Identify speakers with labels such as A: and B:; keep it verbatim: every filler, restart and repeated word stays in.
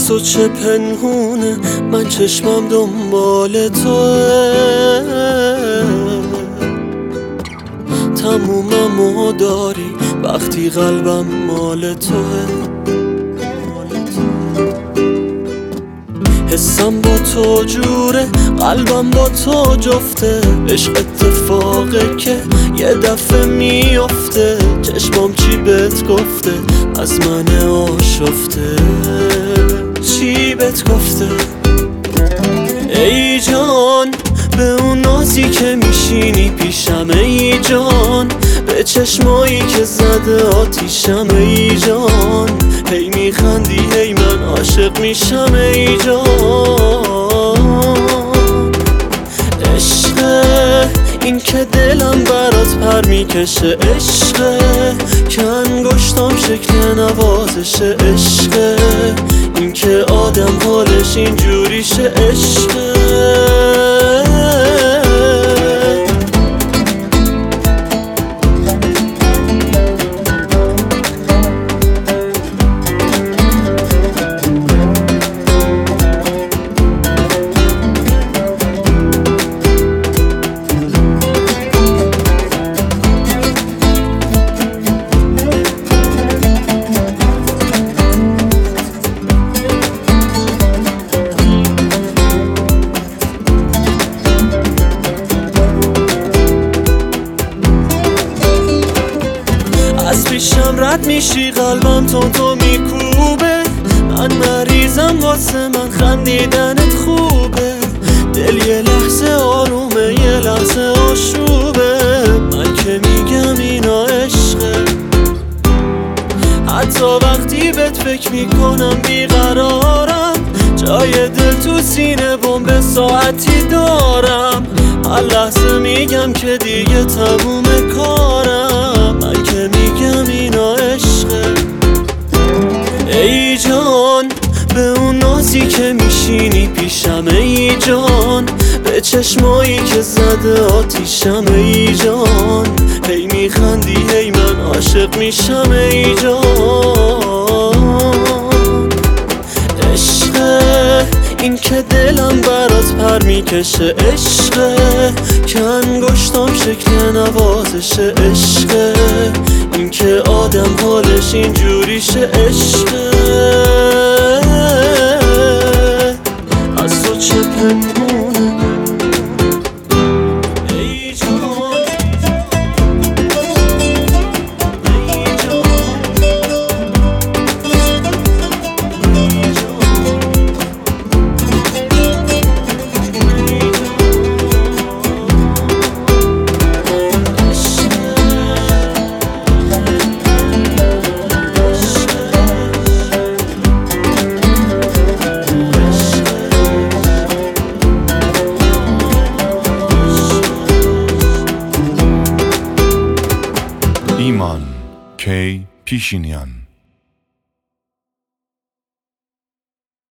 A: از تو چه پنهونه، من چشمم دنبال توه، تموممو داری وقتی قلبم مال توه. حسم با تو جوره، قلبم با تو جفته، عشق اتفاقه که یه دفعه میافته. چشمام چی بهت گفته، از من آشفته، چی بهت گفته؟ ای جان به اون نازی که میشینی پیشم، ای جان به چشمایی که زده آتیشم، ای جان هی میخندی هی من عاشق میشم، ای جان عشقه این که دلم برات پر میکشه، عشقه که انگشتام شکل نوازشه، عشقه این که آدم حالش اینجوریشه، عشقه. از پیشم رد میشی قلبم تو تو میکوبه، من مریضم واسه من خندیدنت خوبه، دل یه لحظه آرومه یه لحظه آشوبه، من که میگم اینا عشقه، حتی وقتی بهت فکر میکنم بیقرارم، جای دل تو سینه بمب ساعتی دارم، هر لحظه میگم که دیگه تموم کارم، من که میگم اینا عشقه. ای جان به اون نازی که میشینی پیشم، ای جان به چشمایی که زده آتیشم، ای جان هی میخندی هی من عاشق میشم، ای جان عشقه این که دلم برات پر میکشه، عشقه که انگشتام شکل نوازشه، عشقه این که آدم حالش اینجوریشه، عشقه از تو چه پنهونه.
B: ایمان کی پیشینیان